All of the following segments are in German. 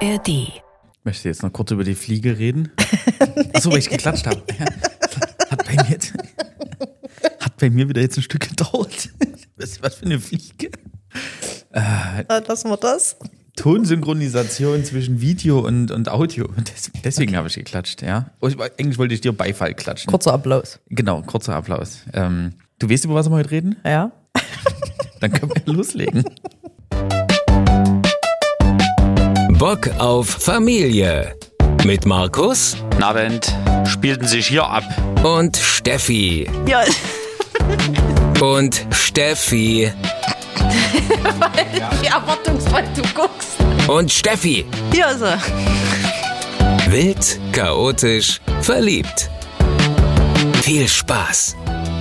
ARD. Möchtest du jetzt noch kurz über die Fliege reden? Achso, weil ich geklatscht habe. Ja, hat bei mir wieder jetzt ein Stück gedauert. Was für eine Fliege? Lassen wir das. Tonsynchronisation zwischen Video und Audio. Deswegen habe ich geklatscht, ja. Eigentlich wollte ich dir Beifall klatschen. Kurzer Applaus. Genau, kurzer Applaus. Du weißt, über was wir heute reden? Ja. Dann können wir loslegen. Bock auf Familie. Mit Markus. Guten Abend. Spielten sich hier ab. Und Steffi. Ja. Und Steffi. Wie erwartungsvoll du guckst. Und Steffi. Hier ist er. Wild, chaotisch, verliebt. Viel Spaß.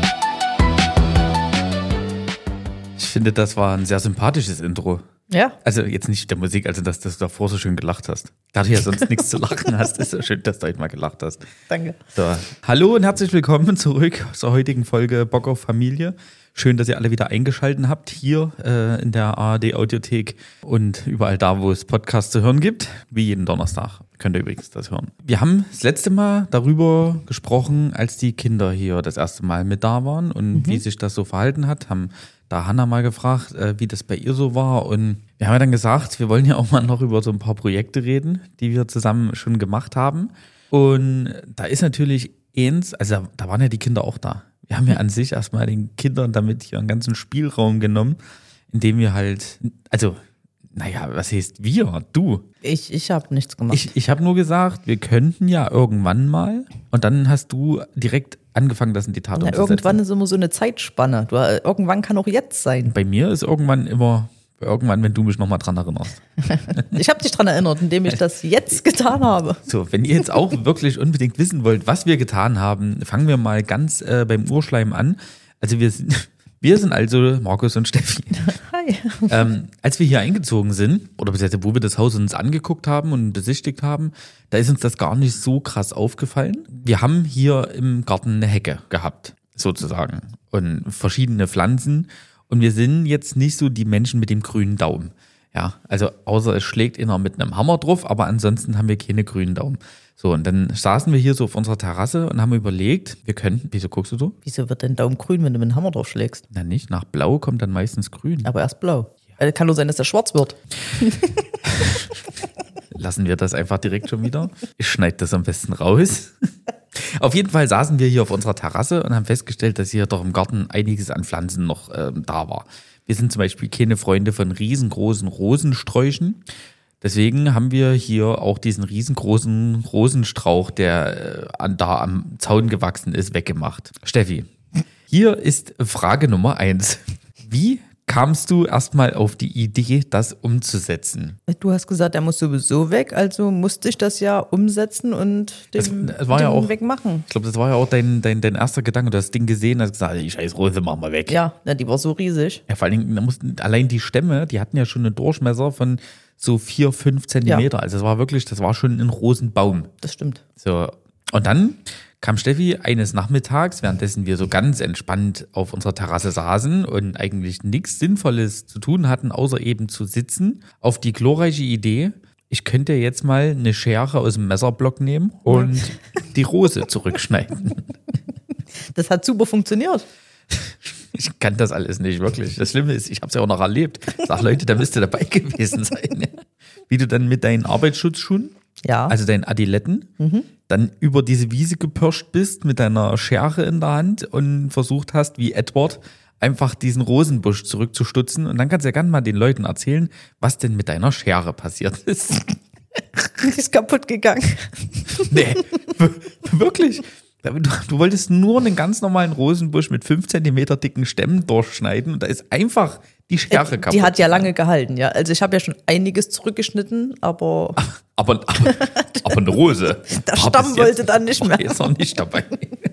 Ich finde, das war ein sehr sympathisches Intro. Ja. Also jetzt nicht der Musik, also dass du davor so schön gelacht hast. Da du ja sonst nichts zu lachen hast, ist so schön, dass du heute mal gelacht hast. Danke. So. Hallo und herzlich willkommen zurück zur heutigen Folge Bock auf Familie. Schön, dass ihr alle wieder eingeschaltet habt, hier in der ARD-Audiothek und überall da, wo es Podcasts zu hören gibt, wie jeden Donnerstag. Könnt ihr übrigens das hören. Wir haben das letzte Mal darüber gesprochen, als die Kinder hier das erste Mal mit da waren und wie sich das so verhalten hat, haben da Hannah mal gefragt, wie das bei ihr so war. Und wir haben ja dann gesagt, wir wollen ja auch mal noch über so ein paar Projekte reden, die wir zusammen schon gemacht haben. Und da ist natürlich also da waren ja die Kinder auch da. Wir haben ja an sich erstmal den Kindern damit hier einen ganzen Spielraum genommen, indem wir halt, also, naja, was heißt wir? Du. Ich habe nichts gemacht. Ich habe nur gesagt, wir könnten ja irgendwann mal. Und dann hast du direkt angefangen, das in die Tat umzusetzen. Irgendwann ist immer so eine Zeitspanne. Irgendwann kann auch jetzt sein. Bei mir ist irgendwann, wenn du mich nochmal dran erinnerst. Ich habe dich dran erinnert, indem ich das jetzt getan habe. So, wenn ihr jetzt auch wirklich unbedingt wissen wollt, was wir getan haben, fangen wir mal ganz beim Urschleim an. Also wir sind also Markus und Steffi. Hi. Als wir hier eingezogen sind, oder beziehungsweise wo wir das Haus uns angeguckt haben und besichtigt haben, da ist uns das gar nicht so krass aufgefallen. Wir haben hier im Garten eine Hecke gehabt, sozusagen, und verschiedene Pflanzen. Und wir sind jetzt nicht so die Menschen mit dem grünen Daumen. Ja, also außer es schlägt einer mit einem Hammer drauf, aber ansonsten haben wir keine grünen Daumen. So, und dann saßen wir hier so auf unserer Terrasse und haben überlegt, wir könnten, wieso guckst du so? Wieso wird dein Daumen grün, wenn du mit dem Hammer drauf schlägst? Na nicht, nach blau kommt dann meistens grün. Aber erst blau. Kann nur sein, dass der schwarz wird. Lassen wir das einfach direkt schon wieder. Ich schneide das am besten raus. Auf jeden Fall saßen wir hier auf unserer Terrasse und haben festgestellt, dass hier doch im Garten einiges an Pflanzen noch da war. Wir sind zum Beispiel keine Freunde von riesengroßen Rosensträuchen. Deswegen haben wir hier auch diesen riesengroßen Rosenstrauch, der da am Zaun gewachsen ist, weggemacht. Steffi, hier ist Frage Nummer 1. Wie kamst du erstmal auf die Idee, das umzusetzen? Du hast gesagt, er muss sowieso weg, also musste ich das ja umsetzen und den wegmachen. Ich glaube, das war ja auch dein erster Gedanke. Du hast das Ding gesehen, hast gesagt, die scheiß Rose machen wir weg. Ja, die war so riesig. Ja, vor allen Dingen, allein die Stämme, die hatten ja schon einen Durchmesser von so 4-5 Zentimeter. Ja. Also das war schon ein Rosenbaum. Das stimmt. So, und dann kam Steffi eines Nachmittags, währenddessen wir so ganz entspannt auf unserer Terrasse saßen und eigentlich nichts Sinnvolles zu tun hatten, außer eben zu sitzen, auf die glorreiche Idee, ich könnte jetzt mal eine Schere aus dem Messerblock nehmen und die Rose zurückschneiden. Das hat super funktioniert. Ich kann das alles nicht, wirklich. Das Schlimme ist, ich habe es ja auch noch erlebt. Sag Leute, da müsst ihr dabei gewesen sein. Wie du dann mit deinen Arbeitsschutzschuhen, also deinen Adiletten, dann über diese Wiese gepirscht bist mit deiner Schere in der Hand und versucht hast, wie Edward, einfach diesen Rosenbusch zurückzustutzen. Und dann kannst du ja gerne mal den Leuten erzählen, was denn mit deiner Schere passiert ist. Die ist kaputt gegangen. Nee, wirklich. Du wolltest nur einen ganz normalen Rosenbusch mit 5 Zentimeter dicken Stämmen durchschneiden und da ist einfach die Schere kaputt. Die hat ja lange gehalten, ja. Also ich habe ja schon einiges zurückgeschnitten, aber eine Rose. Der Stamm wollte dann nicht mehr. Jetzt noch nicht dabei.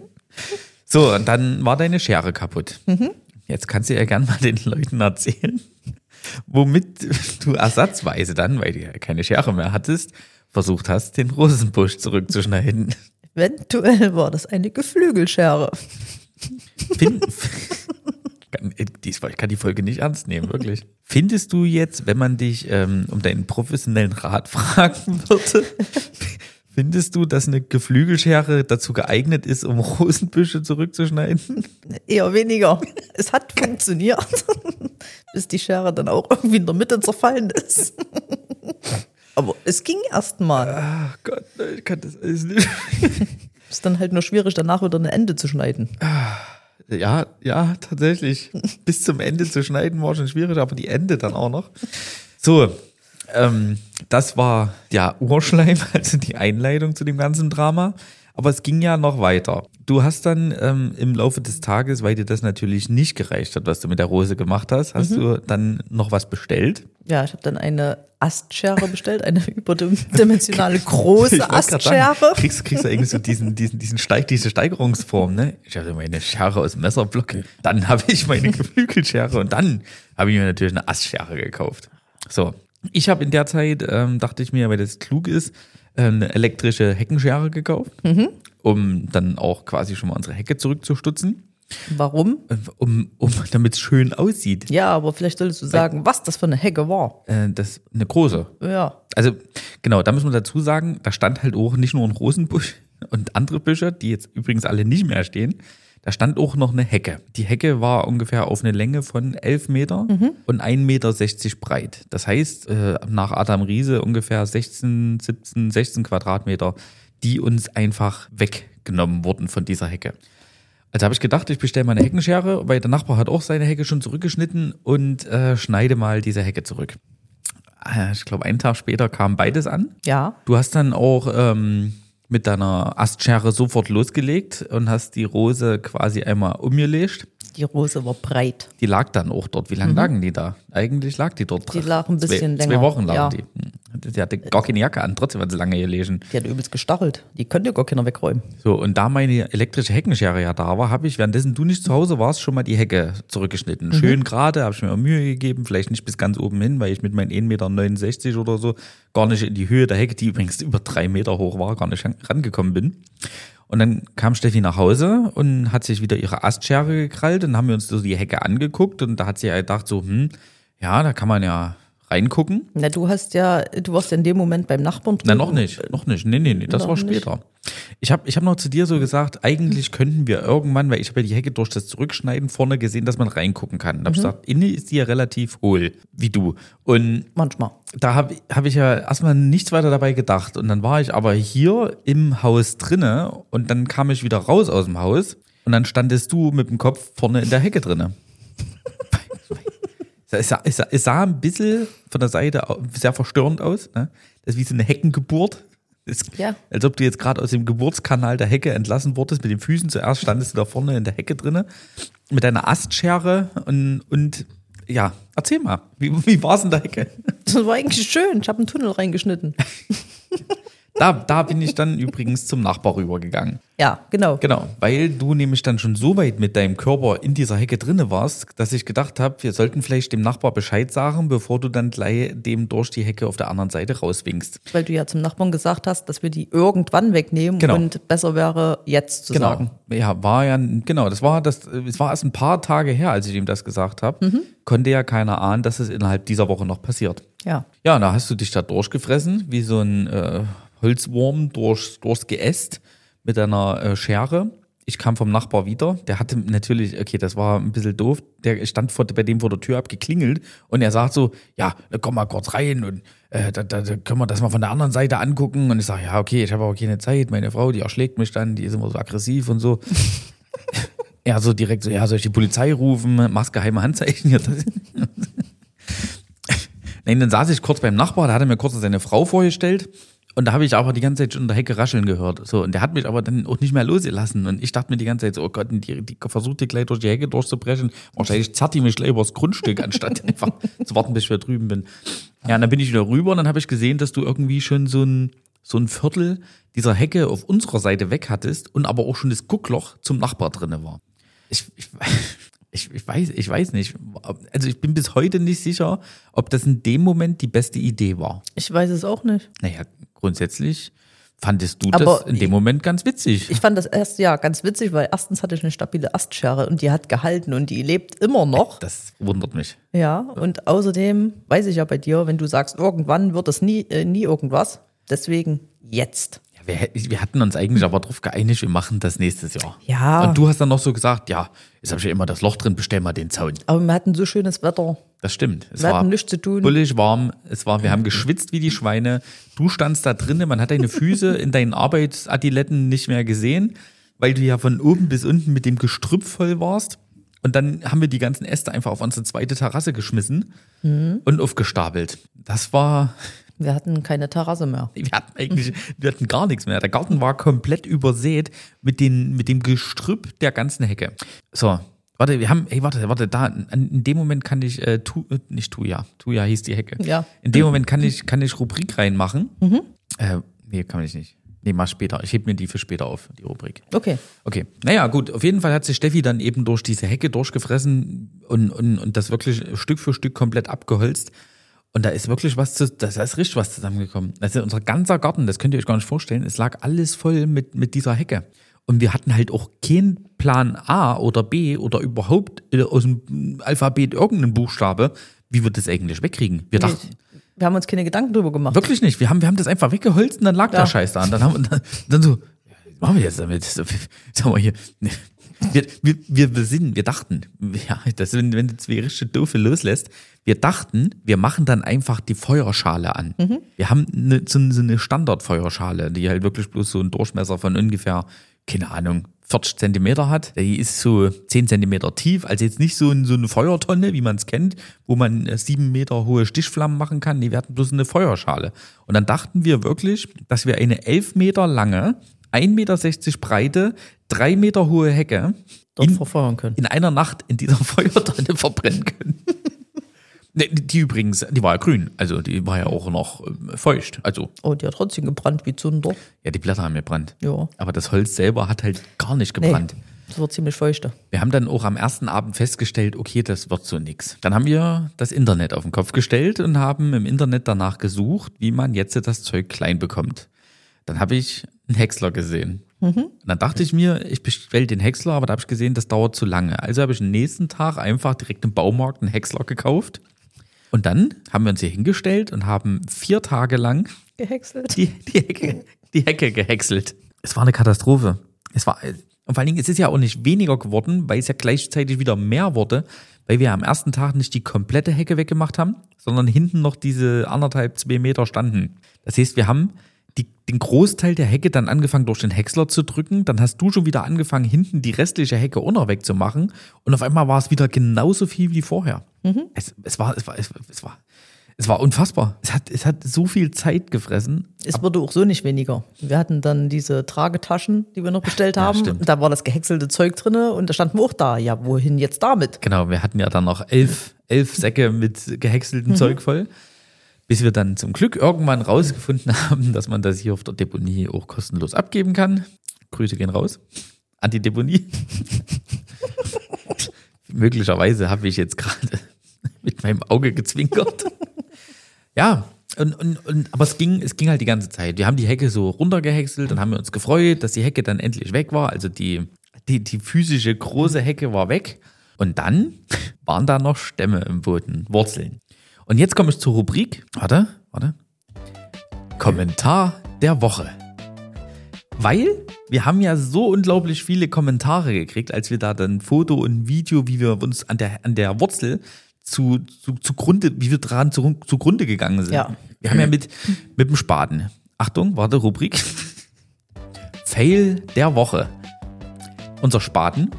So, und dann war deine Schere kaputt. Jetzt kannst du ja gerne mal den Leuten erzählen, womit du ersatzweise dann, weil du ja keine Schere mehr hattest, versucht hast, den Rosenbusch zurückzuschneiden. Eventuell war das eine Geflügelschere. Ich kann die Folge nicht ernst nehmen, wirklich. Findest du jetzt, wenn man dich um deinen professionellen Rat fragen würde, findest du, dass eine Geflügelschere dazu geeignet ist, um Rosenbüsche zurückzuschneiden? Eher weniger. Es hat funktioniert, bis die Schere dann auch irgendwie in der Mitte zerfallen ist. Aber es ging erst mal. Ach Gott, ich kann das alles nicht. Ist dann halt nur schwierig, danach wieder eine Ende zu schneiden. Ja, tatsächlich. Bis zum Ende zu schneiden war schon schwierig, aber die Ende dann auch noch. So, das war ja Urschleim, also die Einleitung zu dem ganzen Drama. Aber es ging ja noch weiter. Du hast dann im Laufe des Tages, weil dir das natürlich nicht gereicht hat, was du mit der Rose gemacht hast, hast du dann noch was bestellt? Ja, ich habe dann eine Astschere bestellt, eine überdimensionale große Astschere. Sagen, kriegst du irgendwie so diese Steigerungsform, ne? Ich habe meine Schere aus Messerblock, dann habe ich meine Geflügelschere und dann habe ich mir natürlich eine Astschere gekauft. So, ich habe in der Zeit, dachte ich mir, weil das klug ist, eine elektrische Heckenschere gekauft, um dann auch quasi schon mal unsere Hecke zurückzustutzen. Warum? Damit es schön aussieht. Ja, aber vielleicht solltest du sagen, was das für eine Hecke war. Das eine große. Ja. Also genau, da müssen wir dazu sagen, da stand halt auch nicht nur ein Rosenbusch und andere Büsche, die jetzt übrigens alle nicht mehr stehen. Da stand auch noch eine Hecke. Die Hecke war ungefähr auf eine Länge von 11 Meter und 1,60 Meter breit. Das heißt, nach Adam Riese ungefähr 16 Quadratmeter, die uns einfach weggenommen wurden von dieser Hecke. Also habe ich gedacht, ich bestelle mal eine Heckenschere, weil der Nachbar hat auch seine Hecke schon zurückgeschnitten und schneide mal diese Hecke zurück. Ich glaube, einen Tag später kam beides an. Ja. Du hast dann auch mit deiner Astschere sofort losgelegt und hast die Rose quasi einmal umgelegt. Die Rose war breit. Die lag dann auch dort. Wie lange lagen die da? Eigentlich lag die dort. Die lag ein bisschen länger. 2 Wochen lagen ja. die. Die hatte gar keine Jacke an, trotzdem hat sie lange gelegen. Die hat übelst gestachelt. Die konnte gar keiner wegräumen. So, und da meine elektrische Heckenschere ja da war, habe ich, währenddessen du nicht zu Hause warst, schon mal die Hecke zurückgeschnitten. Schön gerade, habe ich mir auch Mühe gegeben, vielleicht nicht bis ganz oben hin, weil ich mit meinen 1,69 Meter oder so gar nicht in die Höhe der Hecke, die übrigens über 3 Meter hoch war, gar nicht rangekommen bin. Und dann kam Steffi nach Hause und hat sich wieder ihre Astschere gekrallt und haben wir uns so die Hecke angeguckt und da hat sie ja gedacht so, ja, da kann man ja reingucken. Na, du warst ja in dem Moment beim Nachbarn drüben. Na, noch nicht. Nee, das Noch war später. Ich hab noch zu dir so gesagt, eigentlich könnten wir irgendwann, weil ich habe ja die Hecke durch das Zurückschneiden vorne gesehen, dass man reingucken kann. Da habe ich gesagt, innen ist die ja relativ hohl, wie du. Und manchmal. Da hab ich ja erstmal nichts weiter dabei gedacht. Und dann war ich aber hier im Haus drinne und dann kam ich wieder raus aus dem Haus und dann standest du mit dem Kopf vorne in der Hecke drinne. Es sah ein bisschen von der Seite sehr verstörend aus. Ne? Das ist wie so eine Heckengeburt. Ja. Als ob du jetzt gerade aus dem Geburtskanal der Hecke entlassen wurdest. Mit den Füßen zuerst standest du da vorne in der Hecke drinne. Mit deiner Astschere und ja, erzähl mal, wie war es in der Hecke? Das war eigentlich schön. Ich habe einen Tunnel reingeschnitten. Da bin ich dann übrigens zum Nachbar rübergegangen. Ja, genau. Genau, weil du nämlich dann schon so weit mit deinem Körper in dieser Hecke drinne warst, dass ich gedacht habe, wir sollten vielleicht dem Nachbar Bescheid sagen, bevor du dann gleich dem durch die Hecke auf der anderen Seite rauswinkst. Weil du ja zum Nachbarn gesagt hast, dass wir die irgendwann wegnehmen und besser wäre jetzt zu sagen. Ja, es war erst ein paar Tage her, als ich ihm das gesagt habe. Konnte ja keiner ahnen, dass es innerhalb dieser Woche noch passiert. Ja. Ja, da hast du dich da durchgefressen, wie so ein Holzwurm durchs Geäst mit einer Schere. Ich kam vom Nachbar wieder. Der hatte natürlich, okay, das war ein bisschen doof. Der stand bei dem vor der Tür abgeklingelt und er sagt so, ja, komm mal kurz rein und da können wir das mal von der anderen Seite angucken. Und ich sage, ja, okay, ich habe aber keine Zeit. Meine Frau, die erschlägt mich dann, die ist immer so aggressiv und so. Er so direkt so, ja, soll ich die Polizei rufen? Machst geheime Handzeichen hier. Nein, dann saß ich kurz beim Nachbar, da hat er mir kurz seine Frau vorgestellt. Und da habe ich aber die ganze Zeit schon in der Hecke rascheln gehört. So, und der hat mich aber dann auch nicht mehr losgelassen. Und ich dachte mir die ganze Zeit so, oh Gott, die versucht die gleich durch die Hecke durchzubrechen. Wahrscheinlich zerrt die mich gleich übers Grundstück, anstatt einfach zu warten, bis ich wieder drüben bin. Ja, und dann bin ich wieder rüber und dann habe ich gesehen, dass du irgendwie schon so ein Viertel dieser Hecke auf unserer Seite weg hattest und aber auch schon das Guckloch zum Nachbar drinne war. Ich weiß nicht. Also ich bin bis heute nicht sicher, ob das in dem Moment die beste Idee war. Ich weiß es auch nicht. Naja, grundsätzlich fandest du das Aber in dem Moment ganz witzig. Ich fand das erst ganz witzig, weil erstens hatte ich eine stabile Astschere und die hat gehalten und die lebt immer noch. Das wundert mich. Ja, und außerdem weiß ich ja bei dir, wenn du sagst, irgendwann wird das nie irgendwas. Deswegen jetzt. Ja, wir hatten uns eigentlich aber darauf geeinigt, wir machen das nächstes Jahr. Ja. Und du hast dann noch so gesagt, ja, jetzt habe ich ja immer das Loch drin, bestell mal den Zaun. Aber wir hatten so schönes Wetter. Das stimmt. Es Wir war hatten nichts zu tun. bullig warm. Wir haben geschwitzt wie die Schweine. Du standst da drinnen, man hat deine Füße in deinen Arbeitsadiletten nicht mehr gesehen, weil du ja von oben bis unten mit dem Gestrüpp voll warst. Und dann haben wir die ganzen Äste einfach auf unsere zweite Terrasse geschmissen und aufgestapelt. Das war... Wir hatten keine Terrasse mehr. Wir hatten gar nichts mehr. Der Garten war komplett übersät mit dem Gestrüpp der ganzen Hecke. So, warte, da, in dem Moment kann ich, Tuya hieß die Hecke. Ja. In dem Moment kann ich Rubrik reinmachen. Nee, kann ich nicht. Nee, mach später. Ich heb mir die für später auf, die Rubrik. Okay. Naja, gut. Auf jeden Fall hat sich Steffi dann eben durch diese Hecke durchgefressen und das wirklich Stück für Stück komplett abgeholzt. Und da ist wirklich da ist richtig was zusammengekommen. Also unser ganzer Garten, das könnt ihr euch gar nicht vorstellen, es lag alles voll mit dieser Hecke. Und wir hatten halt auch keinen Plan A oder B oder überhaupt aus dem Alphabet irgendeinen Buchstabe, wie wir das eigentlich wegkriegen. Wir dachten, Wir haben uns keine Gedanken drüber gemacht. wirklich nicht. Wir haben das einfach weggeholzt und dann lag der Scheiß da. Und dann so, was machen wir jetzt damit? Sagen wir hier. Wir dachten, ja, wenn du zwei richtig doofe loslässt, wir dachten, wir machen dann einfach die Feuerschale an. Wir haben so eine Standardfeuerschale, die halt wirklich bloß so einen Durchmesser von ungefähr, keine Ahnung, 40 Zentimeter hat. Die ist so 10 Zentimeter tief, also jetzt nicht so eine Feuertonne, wie man es kennt, wo man 7 Meter hohe Stichflammen machen kann. Nee, wir hatten bloß eine Feuerschale. Und dann dachten wir wirklich, dass wir eine 11 Meter lange, 1,60 Meter breite, 3 Meter hohe Hecke dort verfeuern können. in einer Nacht in dieser Feuertonne verbrennen können. Die übrigens, die war ja grün, also die war ja auch noch feucht. Also, Oh, die hat trotzdem gebrannt wie Zunder. ja, die Blätter haben gebrannt. Ja. Aber das Holz selber hat halt gar nicht gebrannt. Nee, das war ziemlich feuchte. Wir haben dann auch am ersten Abend festgestellt, okay, das wird so nix. Dann haben wir das Internet auf den Kopf gestellt und haben im Internet danach gesucht, wie man jetzt das Zeug klein bekommt. Dann habe ich einen Häcksler gesehen. Und dann dachte ich mir, ich bestelle den Häcksler, aber da habe ich gesehen, das dauert zu lange. Also habe ich am nächsten Tag einfach direkt im Baumarkt einen Häcksler gekauft. Und dann haben wir uns hier hingestellt und haben 4 Tage lang Gehäckselt. die Hecke gehäckselt. Es war eine Katastrophe. Und vor allen Dingen, es ist ja auch nicht weniger geworden, weil es ja gleichzeitig wieder mehr wurde, weil wir am ersten Tag nicht die komplette Hecke weggemacht haben, sondern hinten noch diese 1,5-2 Meter standen. Das heißt, wir haben den Großteil der Hecke dann angefangen durch den Häcksler zu drücken, dann hast du schon wieder angefangen, hinten die restliche Hecke auch noch wegzumachen und auf einmal war es wieder genauso viel wie vorher. Es war unfassbar. Es hat so viel Zeit gefressen. Es wurde auch so nicht weniger. Wir hatten dann diese Tragetaschen, die wir noch bestellt haben. stimmt. Da war das gehäckselte Zeug drin und da standen wir auch da. Ja, wohin jetzt damit? Genau, wir hatten ja dann noch 11 Säcke mit gehäckseltem Zeug voll. Bis wir dann zum Glück irgendwann rausgefunden haben, dass man das hier auf der Deponie auch kostenlos abgeben kann. Grüße gehen raus an die Deponie. Möglicherweise habe ich jetzt gerade mit meinem Auge gezwinkert. Ja, aber es ging halt die ganze Zeit. Wir haben die Hecke so runtergehäckselt und haben uns gefreut, dass die Hecke dann endlich weg war. Also die physische große Hecke war weg. Und dann waren da noch Stämme im Boden, Wurzeln. Und jetzt komme ich zur Rubrik. Warte. Kommentar der Woche. Weil wir haben ja so unglaublich viele Kommentare gekriegt, als wir da dann Foto und Video, wie wir uns an der Wurzel zugrunde gegangen sind. Ja. Wir haben ja mit dem Spaten. Achtung, warte, Rubrik. Fail der Woche. Unser Spaten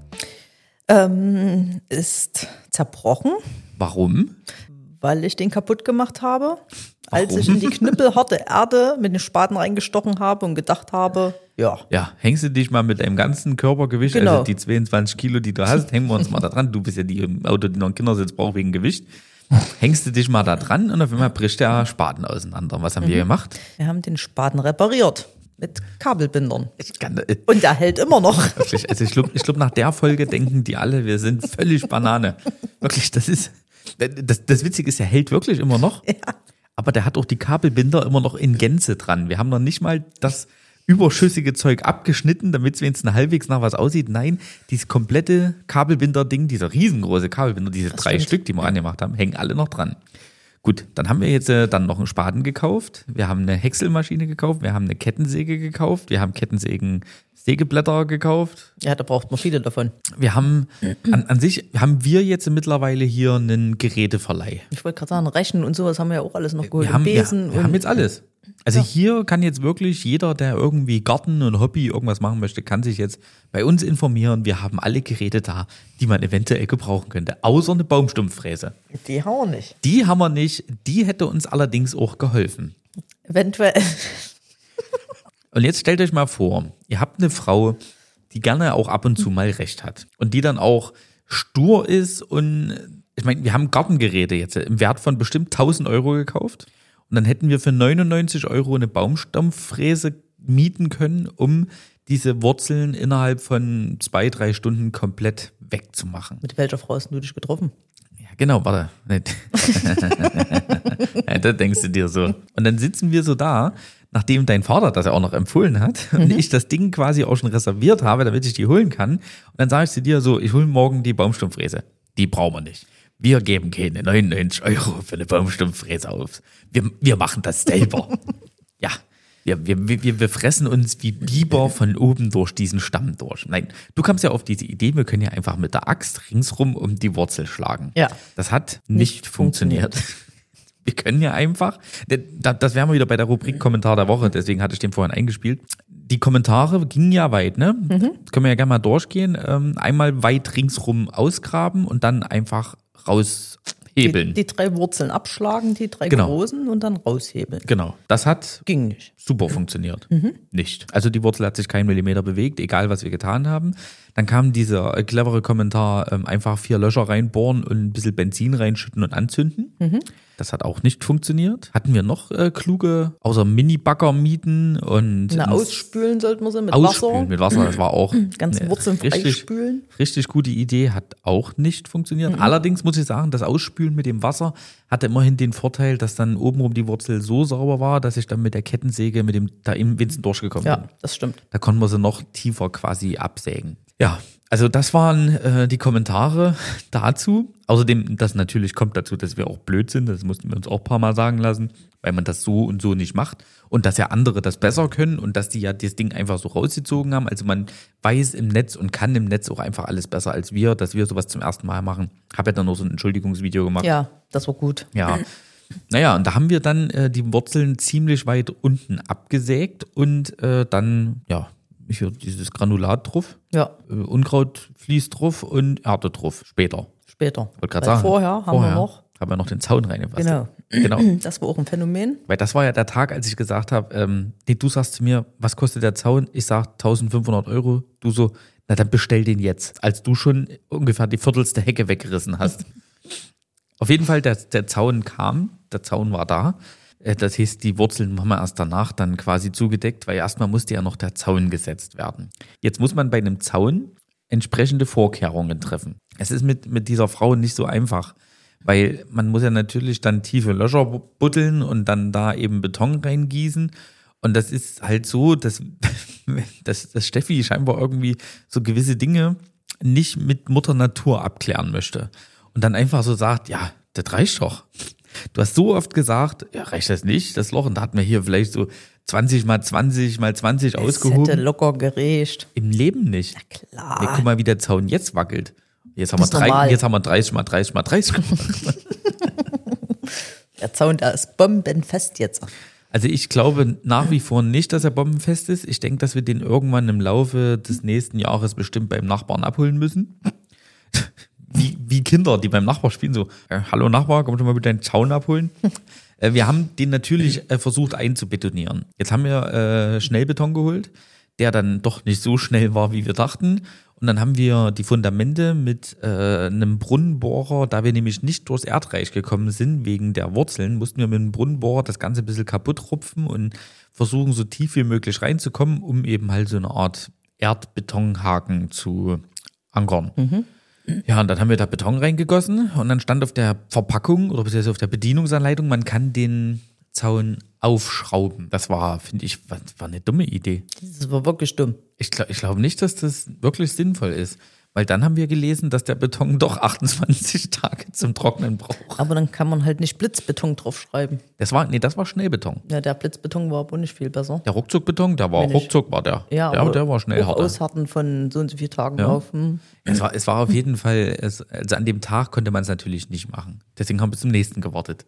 Ist zerbrochen, warum? weil ich den kaputt gemacht habe. Als Warum? ich in die knüppelharte Erde mit dem Spaten reingestochen habe und gedacht habe, ja, Ja, hängst du dich mal mit deinem ganzen Körpergewicht, Genau. also die 22 Kilo, die du hast, hängen wir uns mal da dran. Du bist ja die im Auto, die noch einen Kindersitz braucht wegen Gewicht. Hängst du dich mal da dran und auf einmal bricht der Spaten auseinander. Was haben wir gemacht? wir haben den Spaten repariert mit Kabelbindern. Ich kann, Und der hält immer noch. wirklich, also ich glaub, nach der Folge denken die alle, wir sind völlig Banane. Wirklich, das Witzige ist, er hält wirklich immer noch. Ja. aber der hat auch die Kabelbinder immer noch in Gänze dran. Wir haben noch nicht mal das überschüssige Zeug abgeschnitten, damit es wenigstens halbwegs nach was aussieht. Nein, dieses komplette Kabelbinder-Ding, dieser riesengroße Kabelbinder, diese 3 Stück, die wir angemacht haben, hängen alle noch dran. Gut, dann haben wir jetzt dann noch einen Spaten gekauft, wir haben eine Häckselmaschine gekauft, wir haben eine Kettensäge gekauft, wir haben Kettensägen-Sägeblätter gekauft. Ja, da braucht man viele davon. Wir haben, an sich haben wir jetzt mittlerweile hier einen Geräteverleih. Ich wollte gerade sagen, Rechen und sowas haben wir ja auch alles noch geholt. Wir haben Besen jetzt alles. Also hier kann jetzt wirklich jeder, der irgendwie Garten und Hobby irgendwas machen möchte, kann sich jetzt bei uns informieren. Wir haben alle Geräte da, die man eventuell gebrauchen könnte, außer eine Baumstumpfräse. Die haben wir nicht. Die haben wir nicht, die hätte uns allerdings auch geholfen. Eventuell. Und jetzt stellt euch mal vor, ihr habt eine Frau, die gerne auch ab und zu mal recht hat und die dann auch stur ist und ich meine, wir haben Gartengeräte jetzt im Wert von bestimmt 1.000 Euro gekauft und dann hätten wir für 99 Euro eine Baumstampffräse mieten können, um diese Wurzeln innerhalb von 2-3 Stunden komplett wegzumachen. Mit welcher Frau hast du dich getroffen? Ja, genau, warte. Ja, da denkst du dir so. Und dann sitzen wir so da, nachdem dein Vater das ja auch noch empfohlen hat und ich das Ding quasi auch schon reserviert habe, damit ich die holen kann. Und dann sage ich zu dir so, ich hole morgen die Baumstumpffräse. Die brauchen wir nicht. Wir geben keine 99 Euro für eine Baumstumpffräse auf. Wir machen das selber. Ja, wir fressen uns wie Biber von oben durch diesen Stamm durch. Nein, du kamst ja auf diese Idee, wir können ja einfach mit der Axt ringsrum um die Wurzel schlagen. Ja. Das hat nicht funktioniert. Wir können ja einfach, das wären wir wieder bei der Rubrik Kommentar der Woche, deswegen hatte ich den vorhin eingespielt. Die Kommentare gingen ja weit, ne? Das können wir ja gerne mal durchgehen. Einmal weit ringsrum ausgraben und dann einfach raushebeln. Die 3 Wurzeln abschlagen, die 3 Genau. großen und dann raushebeln. Genau, das hat Ging nicht. super funktioniert. Nicht. Also die Wurzel hat sich keinen Millimeter bewegt, egal was wir getan haben. Dann kam dieser clevere Kommentar, einfach 4 Löcher reinbohren und ein bisschen Benzin reinschütten und anzünden. Das hat auch nicht funktioniert. Hatten wir noch kluge, außer Mini-Bagger mieten und Ausspülen sollten wir sie mit ausspülen Wasser. mit Wasser. Das war auch Ganze Wurzeln richtig, freispülen. richtig gute Idee, hat auch nicht funktioniert. Allerdings muss ich sagen, das Ausspülen mit dem Wasser hatte immerhin den Vorteil, dass dann obenrum die Wurzel so sauber war, dass ich dann mit der Kettensäge da im Winzen durchgekommen bin. Ja, das stimmt. Da konnten wir sie noch tiefer quasi absägen. Ja, also das waren die Kommentare dazu. Außerdem, das natürlich kommt dazu, dass wir auch blöd sind. Das mussten wir uns auch ein paar Mal sagen lassen, weil man das so und so nicht macht. Und dass ja andere das besser können und dass die ja das Ding einfach so rausgezogen haben. Also man weiß im Netz und kann im Netz auch einfach alles besser als wir, dass wir sowas zum ersten Mal machen. Habe ja dann noch so ein Entschuldigungsvideo gemacht. Ja, das war gut. Ja. Naja, und da haben wir dann die Wurzeln ziemlich weit unten abgesägt und dann, ja, hier dieses Granulat drauf, Ja, Unkraut fließt drauf und Erde drauf, später. später. Wollte gerade Weil sagen. vorher haben wir noch. Haben wir noch den Zaun reingepasst. Genau. Genau. Das war auch ein Phänomen. Weil das war ja der Tag, als ich gesagt habe, nee, du sagst zu mir, was kostet der Zaun? Ich sag 1.500 Euro. Du so, na dann bestell den jetzt, als du schon ungefähr die viertelste Hecke weggerissen hast. Auf jeden Fall, der Zaun kam, der Zaun war da. Das heißt, die Wurzeln haben wir erst danach dann quasi zugedeckt, weil erstmal musste ja noch der Zaun gesetzt werden. Jetzt muss man bei einem Zaun entsprechende Vorkehrungen treffen. Es ist mit dieser Frau nicht so einfach, weil man muss ja natürlich dann tiefe Löcher buddeln und dann da eben Beton reingießen. Und das ist halt so, dass Steffi scheinbar irgendwie so gewisse Dinge nicht mit Mutter Natur abklären möchte. Und dann einfach so sagt, ja, das reicht doch. Du hast so oft gesagt, ja, reicht das nicht, das Loch? Und da hatten wir hier vielleicht so 20 mal 20 mal 20 Es ausgehoben. hätte locker gereicht. Im Leben nicht. Klar. Ja, guck mal, wie der Zaun jetzt wackelt. Jetzt haben wir Das ist normal. jetzt haben wir 30 mal 30 mal 30 gemacht. Der Zaun, der ist bombenfest jetzt. Also ich glaube nach wie vor nicht, dass er bombenfest ist. Ich denke, dass wir den irgendwann im Laufe des nächsten Jahres bestimmt beim Nachbarn abholen müssen. Wie Kinder, die beim Nachbar spielen, so, hallo Nachbar, komm schon mal bitte deinen Zaun abholen. Wir haben den natürlich versucht einzubetonieren. Jetzt haben wir Schnellbeton geholt, der dann doch nicht so schnell war, wie wir dachten. Und dann haben wir die Fundamente mit einem Brunnenbohrer, da wir nämlich nicht durchs Erdreich gekommen sind, wegen der Wurzeln, mussten wir mit einem Brunnenbohrer das Ganze ein bisschen kaputt rupfen und versuchen, so tief wie möglich reinzukommen, um eben halt so eine Art Erdbetonhaken zu ankern. Ja, und dann haben wir da Beton reingegossen und dann stand auf der Verpackung oder beziehungsweise auf der Bedienungsanleitung, man kann den Zaun aufschrauben. Das war, finde ich, war eine dumme Idee. Das war wirklich dumm. Ich glaube nicht, dass das wirklich sinnvoll ist. Weil dann haben wir gelesen, dass der Beton doch 28 Tage zum Trocknen braucht. Aber dann kann man halt nicht Blitzbeton draufschreiben. Das war Schnellbeton. Ja, der Blitzbeton war aber nicht viel besser. Der Ruckzuckbeton, der war der war schnell auch harter. Ausharten von so und so vielen Tagen Ja. drauf. Es war auf jeden Fall, also an dem Tag konnte man es natürlich nicht machen. Deswegen haben wir zum nächsten gewartet.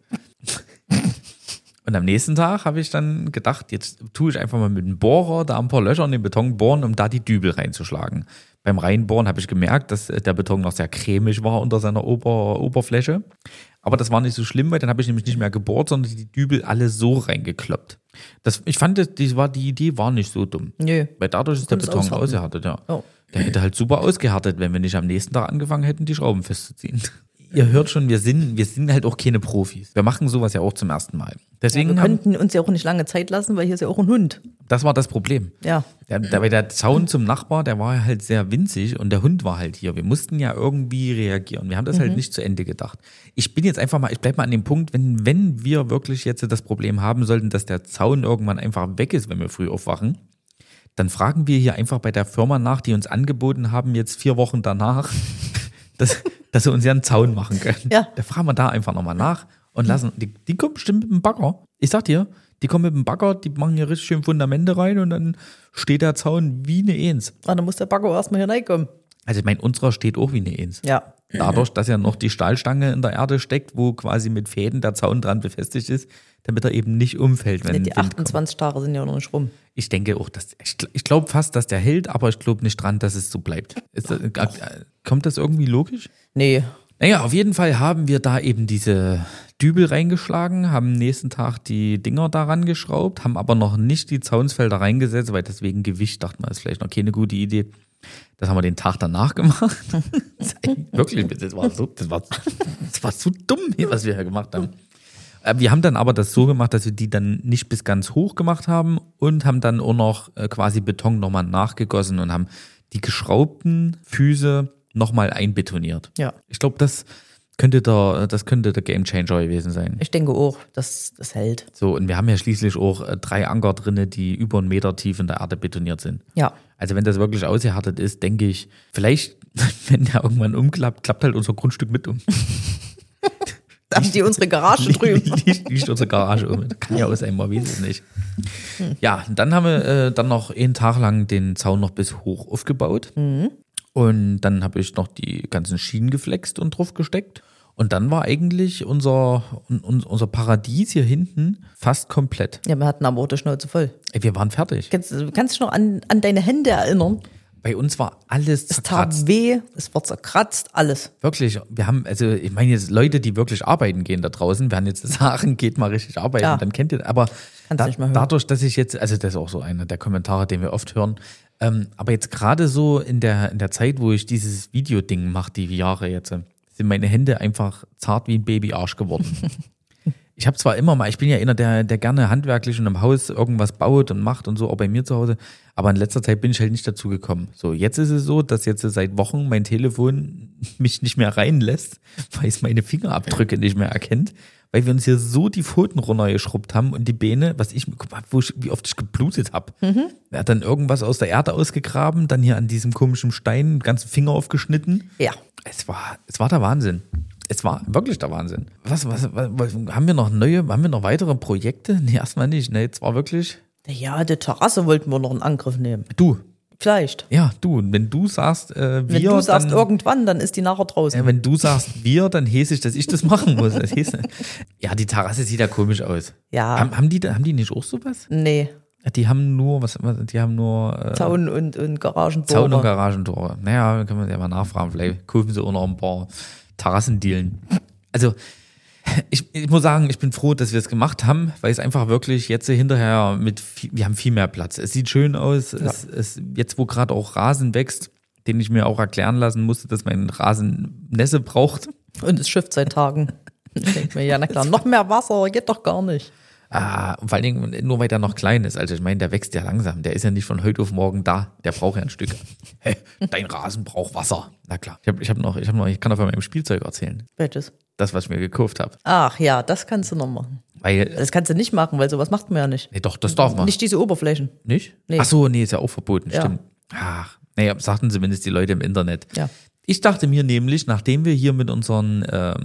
Und am nächsten Tag habe ich dann gedacht, jetzt tue ich einfach mal mit dem Bohrer da ein paar Löcher in den Beton bohren, um da die Dübel reinzuschlagen. Beim Reinbohren habe ich gemerkt, dass der Beton noch sehr cremig war unter seiner Oberfläche. Aber das war nicht so schlimm, weil dann habe ich nämlich nicht mehr gebohrt, sondern die Dübel alle so reingekloppt. Ich fand, die Idee war nicht so dumm. Nö. Weil dadurch ist der Konntest Beton ausharten. ausgehärtet, ja. Oh. Der hätte halt super ausgehärtet, wenn wir nicht am nächsten Tag angefangen hätten, die Schrauben festzuziehen. Ihr hört schon, wir sind halt auch keine Profis. Wir machen sowas ja auch zum ersten Mal. Deswegen Wir könnten uns ja auch nicht lange Zeit lassen, weil hier ist ja auch ein Hund. das war das Problem. Ja. Der Zaun zum Nachbar, der war halt sehr winzig und der Hund war halt hier. Wir mussten ja irgendwie reagieren. Wir haben das halt nicht zu Ende gedacht. Ich bleib mal an dem Punkt, wenn wir wirklich jetzt das Problem haben sollten, dass der Zaun irgendwann einfach weg ist, wenn wir früh aufwachen, dann fragen wir hier einfach bei der Firma nach, die uns angeboten haben, jetzt 4 Wochen danach, dass sie uns ja einen Zaun machen können. Ja. Da fragen wir da einfach nochmal nach und lassen, die kommen bestimmt mit dem Bagger. Ich sag dir, die kommen mit dem Bagger, die machen hier richtig schön Fundamente rein und dann steht der Zaun wie eine Eins. Ah, dann muss der Bagger erstmal hier reinkommen. Also ich meine, unserer steht auch wie eine Eins. Ja. Dadurch, dass ja noch die Stahlstange in der Erde steckt, wo quasi mit Fäden der Zaun dran befestigt ist, damit er eben nicht umfällt, wenn Die Wind kommt. 28 Tage sind ja noch nicht rum. Ich denke auch, ich glaube fast, dass der hält, aber ich glaube nicht dran, dass es so bleibt. Kommt das irgendwie logisch? Nee. Naja, auf jeden Fall haben wir da eben diese Dübel reingeschlagen, haben am nächsten Tag die Dinger daran geschraubt, haben aber noch nicht die Zaunsfelder reingesetzt, weil deswegen Gewicht, dachte man, ist vielleicht noch keine gute Idee. Das haben wir den Tag danach gemacht. Wirklich, das war so dumm, was wir hier gemacht haben. Wir haben dann aber das so gemacht, dass wir die dann nicht bis ganz hoch gemacht haben und haben dann auch noch quasi Beton nochmal nachgegossen und haben die geschraubten Füße nochmal einbetoniert. Ja. Ich glaube, das könnte der Gamechanger gewesen sein. Ich denke auch, dass das hält. So, und wir haben ja schließlich auch 3 Anker drinne, die über 1 Meter tief in der Erde betoniert sind. Ja. Also wenn das wirklich ausgehärtet ist, denke ich, vielleicht, wenn der irgendwann umklappt, klappt halt unser Grundstück mit um. Da haben die unsere Garage drüben. Liegt unsere Garage um. Das kann ja auch sein, man weiß es nicht. Ja, und dann haben wir dann noch einen Tag lang den Zaun noch bis hoch aufgebaut. Und dann habe ich noch die ganzen Schienen geflext und drauf gesteckt. Und dann war eigentlich unser Paradies hier hinten fast komplett. Ja, wir hatten aber auch die Schnauze voll. Ey, wir waren fertig. Kannst du dich noch an deine Hände erinnern? Bei uns war alles Es zerkratzt. tat weh, es war zerkratzt, alles. Wirklich, wir haben, also ich meine jetzt Leute, die wirklich arbeiten gehen da draußen, werden jetzt sagen, geht mal richtig arbeiten, Ja. dann kennt ihr, aber Kannst nicht mehr hören. dadurch, dass ich jetzt, also das ist auch so einer der Kommentare, den wir oft hören, aber jetzt gerade so in der Zeit, wo ich dieses Videoding mache, die Jahre jetzt, sind meine Hände einfach zart wie ein Babyarsch geworden. Ich habe zwar immer mal, ich bin ja einer, der gerne handwerklich und im Haus irgendwas baut und macht und so, auch bei mir zu Hause, aber in letzter Zeit bin ich halt nicht dazu gekommen. So, jetzt ist es so, dass jetzt seit Wochen mein Telefon mich nicht mehr reinlässt, weil es meine Fingerabdrücke nicht mehr erkennt, weil wir uns hier so die Pfoten runtergeschrubbt haben und die Beine, wie oft ich geblutet habe. Er hat dann irgendwas aus der Erde ausgegraben, dann hier an diesem komischen Stein den ganzen Finger aufgeschnitten. Ja. Es war der Wahnsinn. Es war wirklich der Wahnsinn. Was haben wir noch weitere Projekte? Nee, erstmal nicht. Nee, jetzt war wirklich. Ja, die Terrasse wollten wir noch in Angriff nehmen. Du. Vielleicht. Ja, du. Wenn du sagst, wir. Wenn du sagst dann, irgendwann, dann ist die nachher draußen. wenn du sagst wir, dann hieß ich, dass ich das machen muss. Das hieß, ja, die Terrasse sieht ja komisch aus. Ja. Haben die nicht auch sowas? Nee, Die haben nur, Zaun und Garagentore. Zaun und Garagentore. Naja, können wir ja mal nachfragen. Vielleicht kaufen sie auch noch ein paar Terrassendealen. Also, ich muss sagen, ich bin froh, dass wir es gemacht haben, weil es einfach wirklich jetzt hinterher wir haben viel mehr Platz. Es sieht schön aus. Ja. Jetzt, wo gerade auch Rasen wächst, den ich mir auch erklären lassen musste, dass mein Rasen Nässe braucht. Und es schifft seit Tagen. Ich denke mir, ja, na klar, noch mehr Wasser geht doch gar nicht. Und vor allen Dingen nur, weil der noch klein ist. Also ich meine, der wächst ja langsam. Der ist ja nicht von heute auf morgen da. Der braucht ja ein Stück. Hey, dein Rasen braucht Wasser. Na klar. Ich kann doch von meinem Spielzeug erzählen. Welches? Das, was ich mir gekauft habe. Ach ja, das kannst du noch machen. Das kannst du nicht machen, weil sowas macht man ja nicht. Nee, doch, das darf man. Nicht diese Oberflächen. Nicht? Nee. Ach so, nee, ist ja auch verboten, Ja. stimmt. Ach, naja, sagten zumindest die Leute im Internet. Ja. Ich dachte mir nämlich, nachdem wir hier mit unserem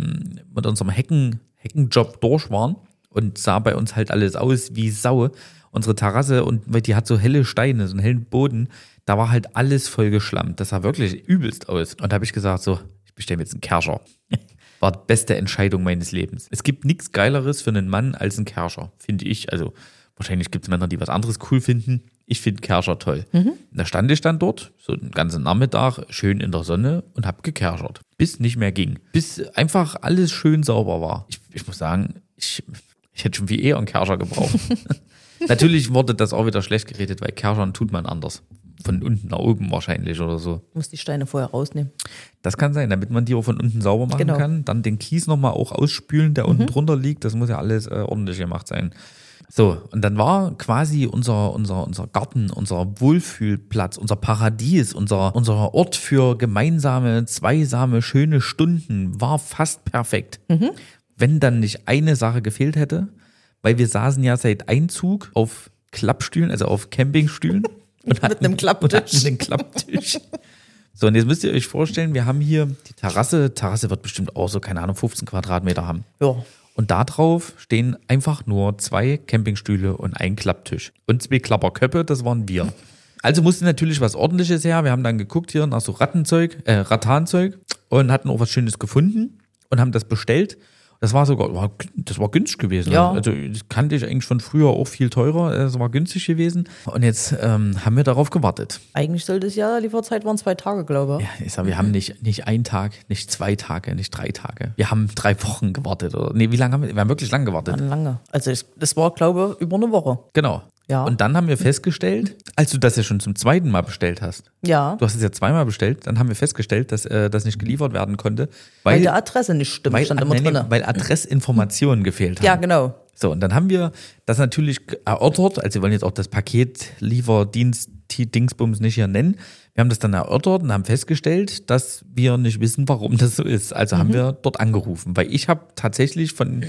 Heckenjob durch waren und sah bei uns halt alles aus wie Sau, unsere Terrasse, und weil die hat so helle Steine, so einen hellen Boden, da war halt alles voll geschlammt. Das sah wirklich übelst aus. Und da habe ich gesagt, so, ich bestelle mir jetzt einen Kerscher. War die beste Entscheidung meines Lebens. Es gibt nichts Geileres für einen Mann als einen Kerscher, finde ich. Also wahrscheinlich gibt es Männer, die was anderes cool finden. Ich finde Kerscher toll. Da stand ich dann dort, so den ganzen Nachmittag, schön in der Sonne und habe gekerschert. Bis nicht mehr ging. Bis einfach alles schön sauber war. Ich muss sagen, ich hätte schon viel eher einen Kerscher gebraucht. Natürlich wurde das auch wieder schlecht geredet, weil Kerschern tut man anders. Von unten nach oben wahrscheinlich oder so. Du musst die Steine vorher rausnehmen. Das kann sein, damit man die auch von unten sauber machen Genau. kann. Dann den Kies nochmal auch ausspülen, der unten drunter liegt. Das muss ja alles ordentlich gemacht sein. So, und dann war quasi unser Garten, unser Wohlfühlplatz, unser Paradies, unser Ort für gemeinsame, zweisame, schöne Stunden war fast perfekt. Wenn dann nicht eine Sache gefehlt hätte, weil wir saßen ja seit Einzug auf Klappstühlen, also auf Campingstühlen. Mit einem Klapptisch. Und hatten den Klapptisch. So, und jetzt müsst ihr euch vorstellen, wir haben hier die Terrasse wird bestimmt auch so, keine Ahnung, 15 Quadratmeter haben. Ja. Und da drauf stehen einfach nur 2 Campingstühle und ein Klapptisch. Und 2 Klapperköpfe, das waren wir. Also musste natürlich was Ordentliches her. Wir haben dann geguckt hier nach so Rattanzeug und hatten auch was Schönes gefunden und haben das bestellt. Das war günstig gewesen. Ja. Also das kannte ich eigentlich schon früher auch viel teurer. Es war günstig gewesen. Und jetzt haben wir darauf gewartet. Eigentlich sollte es ja, Lieferzeit waren 2 Tage, glaube ich. Ja, ich sag, wir haben nicht einen Tag, nicht 2 Tage, nicht 3 Tage. Wir haben 3 Wochen gewartet. Oder? Nee, wie lange haben wir? Wir haben wirklich lange gewartet. Lange. Also das war, glaube ich, über eine Woche. Genau. Ja. Und dann haben wir festgestellt, als du das ja schon zum 2. Mal bestellt hast, Ja. du hast es ja 2-mal bestellt, dann haben wir festgestellt, dass das nicht geliefert werden konnte, Weil weil die Adresse nicht stimmt, stand immer drin. weil Adressinformationen gefehlt haben. Ja, genau. So, und dann haben wir das natürlich erörtert, also wir wollen jetzt auch das Paketlieferdienst Dingsbums nicht hier nennen. Wir haben das dann erörtert und haben festgestellt, dass wir nicht wissen, warum das so ist. Also haben wir dort angerufen, weil ich habe tatsächlich von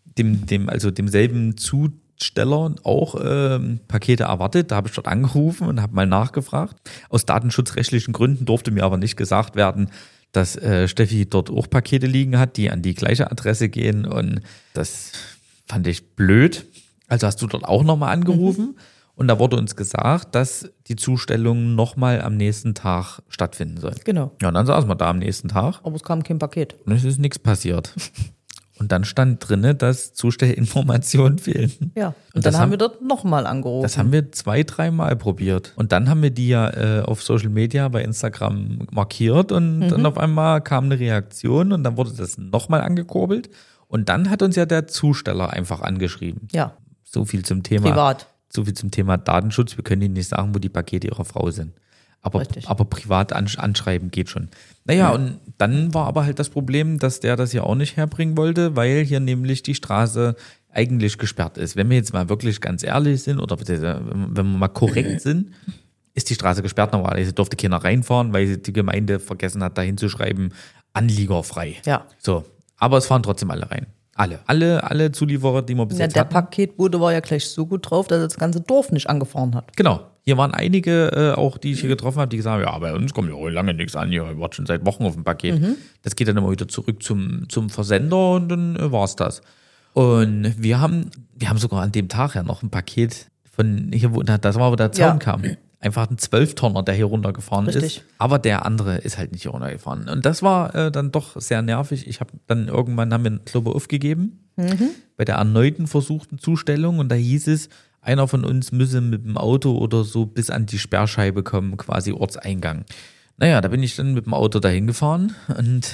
demselben Zusteller auch Pakete erwartet. Da habe ich dort angerufen und habe mal nachgefragt. Aus datenschutzrechtlichen Gründen durfte mir aber nicht gesagt werden, dass Steffi dort auch Pakete liegen hat, die an die gleiche Adresse gehen, und das fand ich blöd. Also hast du dort auch nochmal angerufen und da wurde uns gesagt, dass die Zustellung nochmal am nächsten Tag stattfinden soll. Genau. Ja, und dann saßen wir da am nächsten Tag Aber es kam kein Paket. und es ist nichts passiert. Und dann stand drinne, dass Zustellinformationen fehlen. Ja. Und Und dann das haben wir dort nochmal angerufen. Das haben wir 2-3 Mal probiert. Und dann haben wir die ja auf Social Media bei Instagram markiert und dann auf einmal kam eine Reaktion und dann wurde das nochmal angekurbelt. Und dann hat uns ja der Zusteller einfach angeschrieben. Ja. So viel zum Thema. Privat. So viel zum Thema Datenschutz. Wir können Ihnen nicht sagen, wo die Pakete Ihrer Frau sind. Aber Richtig. privat anschreiben geht schon. Naja, und dann war aber halt das Problem, dass der das hier auch nicht herbringen wollte, weil hier nämlich die Straße eigentlich gesperrt ist. Wenn wir jetzt mal wirklich ganz ehrlich sind oder wenn wir mal korrekt sind, ist die Straße gesperrt. Normalerweise durfte keiner reinfahren, weil die Gemeinde vergessen hat, dahin zu schreiben, anliegerfrei. Ja. So, aber es fahren trotzdem alle rein. Alle Zulieferer, die wir bis Ja, jetzt der hatten. Paketbote war ja gleich so gut drauf, dass er das ganze Dorf nicht angefahren hat. Genau. Hier waren einige, auch die ich hier getroffen habe, die gesagt haben, ja, bei uns kommt ja auch lange nichts an, hier wartet schon seit Wochen auf ein Paket. Das geht dann immer wieder zurück zum Versender und dann war's das. Und wir haben sogar an dem Tag ja noch ein Paket von hier, das war, wo der Zaun Ja. kam. Einfach ein 12-Tonner, der hier runtergefahren Richtig. ist. Aber der andere ist halt nicht hier runtergefahren. Und das war dann doch sehr nervig. Ich habe dann irgendwann, haben wir einen Kloppe aufgegeben, bei der erneuten versuchten Zustellung. Und da hieß es, einer von uns müsse mit dem Auto oder so bis an die Sperrscheibe kommen, quasi Ortseingang. Naja, da bin ich dann mit dem Auto dahin gefahren und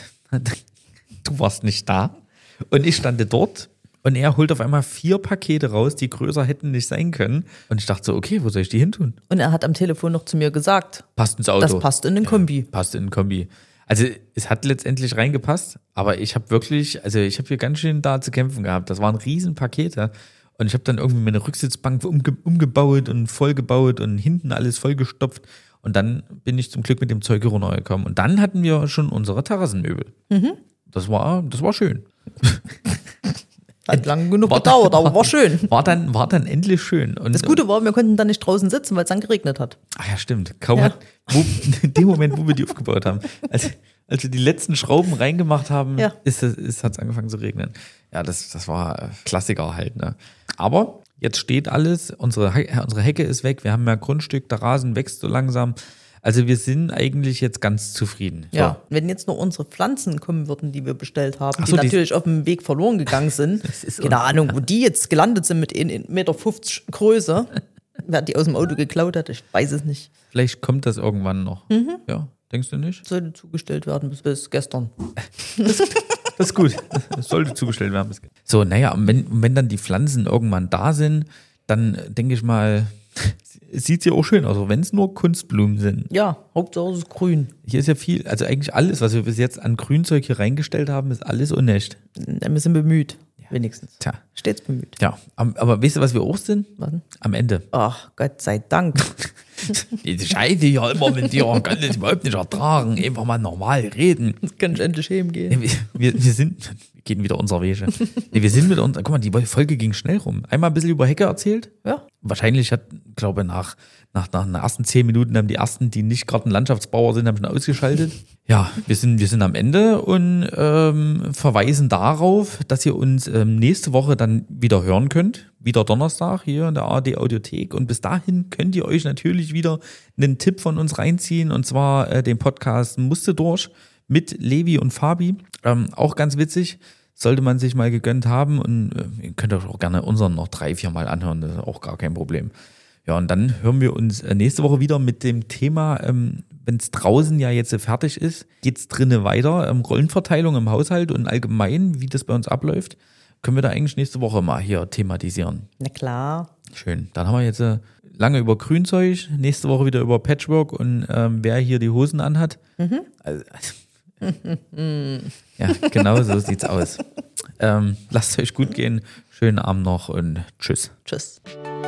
du warst nicht da. Und ich stand dort. Und er holt auf einmal 4 Pakete raus, die größer hätten nicht sein können. Und ich dachte so, okay, wo soll ich die hin tun? Und er hat am Telefon noch zu mir gesagt, Passt ins Auto. das passt in den Kombi. Passt in den Kombi. Also es hat letztendlich reingepasst, aber ich habe hier ganz schön da zu kämpfen gehabt. Das waren Riesenpakete. Und ich habe dann irgendwie meine Rücksitzbank umgebaut und vollgebaut und hinten alles vollgestopft. Und dann bin ich zum Glück mit dem Zeug runtergekommen. Und dann hatten wir schon unsere Terrassenmöbel. Das war schön. Hat lang genug gedauert, aber war schön. War dann endlich schön. Und Das Gute war, wir konnten dann nicht draußen sitzen, weil es dann geregnet hat. Ach ja, stimmt. In dem Moment, wo wir die aufgebaut haben, als wir die letzten Schrauben reingemacht haben, hat es angefangen zu regnen. Ja, das war Klassiker halt. Ne? Aber jetzt steht alles, unsere Hecke ist weg, wir haben mehr Grundstück, der Rasen wächst so langsam. Also wir sind eigentlich jetzt ganz zufrieden. So. Ja, wenn jetzt nur unsere Pflanzen kommen würden, die wir bestellt haben, Ach so, die natürlich auf dem Weg verloren gegangen sind, keine Ahnung, wo die jetzt gelandet sind mit 1,50 Meter Größe, wer die aus dem Auto geklaut hat, ich weiß es nicht. Vielleicht kommt das irgendwann noch. Ja, denkst du nicht? Sollte zugestellt werden bis gestern. Das ist gut. Das sollte zugestellt werden. So, naja, und wenn dann die Pflanzen irgendwann da sind, dann denke ich mal, sieht ja auch schön aus, auch wenn es nur Kunstblumen sind. Ja, Hauptsache es ist grün. Hier ist ja viel, also eigentlich alles, was wir bis jetzt an Grünzeug hier reingestellt haben, ist alles unecht. Wir sind bemüht, wenigstens. Tja. Stets bemüht. Ja, aber weißt du, was wir auch sind? Was denn? Am Ende. Ach, Gott sei Dank. Die Scheiße ja immer mit dir, kann das überhaupt nicht ertragen. Einfach mal normal reden. Jetzt kann ich endlich hingehen. Wir gehen wieder unserer Wege. Nee, wir sind mit uns, guck mal, die Folge ging schnell rum. Einmal ein bisschen über Hecke erzählt. Ja. Wahrscheinlich glaube nach den ersten 10 Minuten haben die ersten, die nicht gerade ein Landschaftsbauer sind, haben schon ausgeschaltet. Ja, wir sind am Ende und verweisen darauf, dass ihr uns nächste Woche dann wieder hören könnt. Wieder Donnerstag hier in der ARD Audiothek. Und bis dahin könnt ihr euch natürlich wieder einen Tipp von uns reinziehen. Und zwar den Podcast Musste durch mit Levi und Fabi. Auch ganz witzig. Sollte man sich mal gegönnt haben. Und ihr könnt euch auch gerne unseren noch 3-4 Mal anhören. Das ist auch gar kein Problem. Ja, und dann hören wir uns nächste Woche wieder mit dem Thema, wenn es draußen ja jetzt fertig ist, geht's drinnen weiter. Rollenverteilung im Haushalt und allgemein, wie das bei uns abläuft, können wir da eigentlich nächste Woche mal hier thematisieren. Na klar. Schön. Dann haben wir jetzt lange über Grünzeug, nächste Woche wieder über Patchwork und wer hier die Hosen anhat. Ja, genau so sieht's aus. Lasst es euch gut gehen. Schönen Abend noch und tschüss. Tschüss.